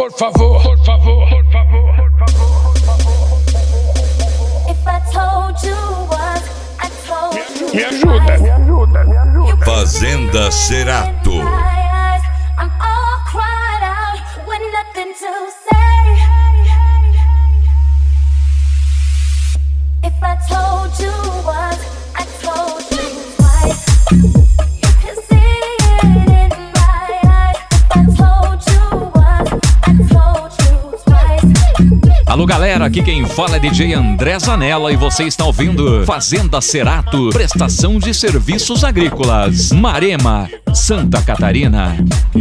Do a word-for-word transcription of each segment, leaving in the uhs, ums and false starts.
por favor, por favor, por favor, por favor. If I told you what I told you. Me ajuda, me ajuda, me ajuda. Fazenda Cerato. I'm all cried out with nothing to say. If I told you what I told you twice, you can see it in my eyes. If I told you what I told you twice. Alô galera, aqui quem fala é D J André Zanella e você está ouvindo Fazenda Cerato, prestação de serviços agrícolas, Marema, Santa Catarina.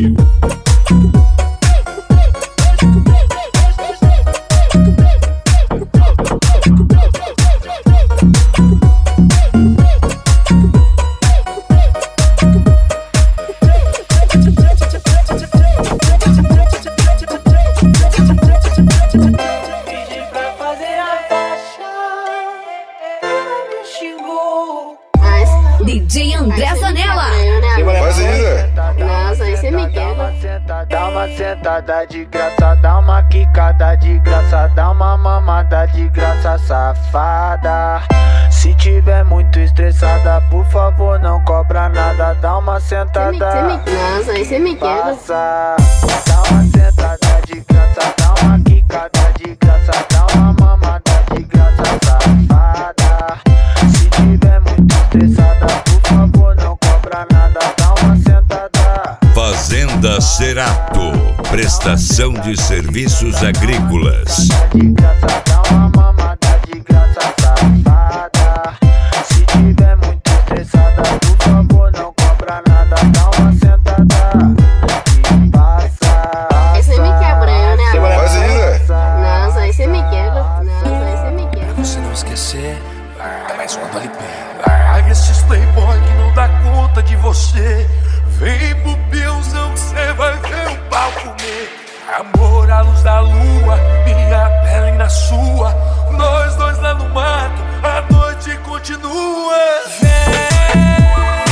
D J André Zanella. Faz ainda. Nossa, aí você me quebra. Dá uma sentada de graça, dá uma quicada de graça, dá uma mamada de graça, safada. Se tiver muito estressada, por favor não cobra nada, dá uma sentada. Nossa, aí você me quebra. Passa. Dá uma sentada de graça, dá uma quicada de graça, dá uma mamada de graça, safada. Se tiver muito estressada, por favor não cobra nada, dá uma sentada. Fazenda Cerato, prestação de serviços agrícolas. De graça, dá uma mamada de graça, safada. Se tiver muito estressada, por favor não cobra nada, dá uma sentada. E passa. Aí você me quebra, né? Faz ainda. Nossa, aí você me quebra. Nossa, aí você me quebra. Você não esquecer, é mais uma do L P. Larga esses playboy que não dá conta de você. Vem pro peãozão que cê vai ver o pau comer. Amor à luz da lua, minha pele na sua. Nós dois lá no mato, a noite continua. Vem,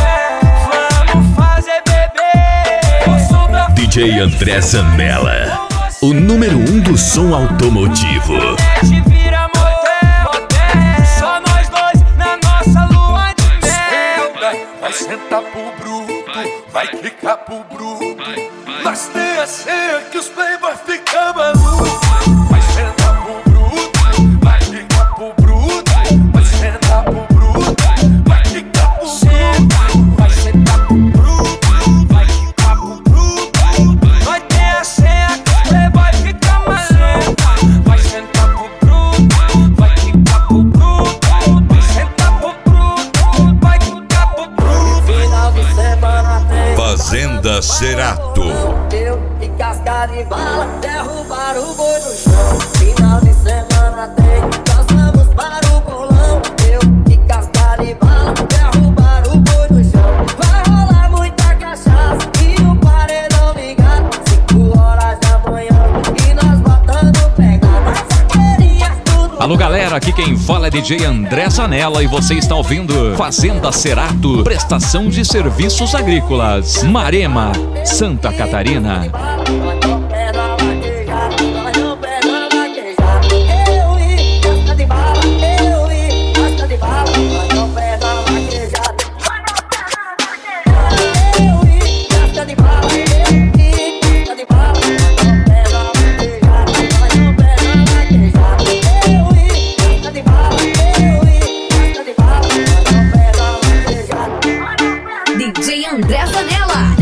vamos fazer bebê. D J André Zanella, o número um do som automotivo. Vira motel, só nós dois na nossa lua de mel. Vai sentar pro bruto, vai clicar pro bruto. Nós tem a senha que os playboy ficam malucos. Vai sentar pro bruto, vai clicar pro bruto. Vai sentar pro bruto, vai clicar pro bruto. Vai sentar pro bruto, vai clicar pro bruto. Nós tem a senha que os playboy ficam malucos. Vai sentar pro bruto, vai clicar pro bruto. Vai sentar pro bruto, vai clicar pro bruto. Final de semana tem Fazenda Cerato. Eu e casca de bala, derrubar o boi no chão. Final de semana tem, nós vamos para o bolão. Eu e casca de bala, derrubar o boi no chão. Vai rolar muita cachaça e o paredão ligado. Cinco horas da manhã e nós botando pegada. Saqueirinhas tudo. Alô galera, aqui quem fala é D J André Zanella e você está ouvindo Fazenda Cerato, prestação de serviços agrícolas, Marema, Santa Catarina. D J André Zanella.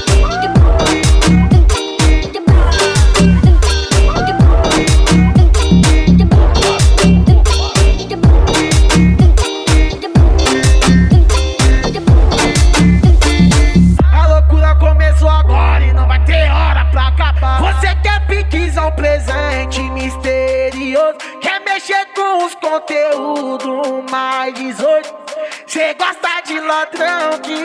A loucura começou agora e não vai ter hora pra acabar. Você quer pesquisar um presente misterioso, quer mexer com os conteúdos mais dezoito. Cê gosta de ladrão que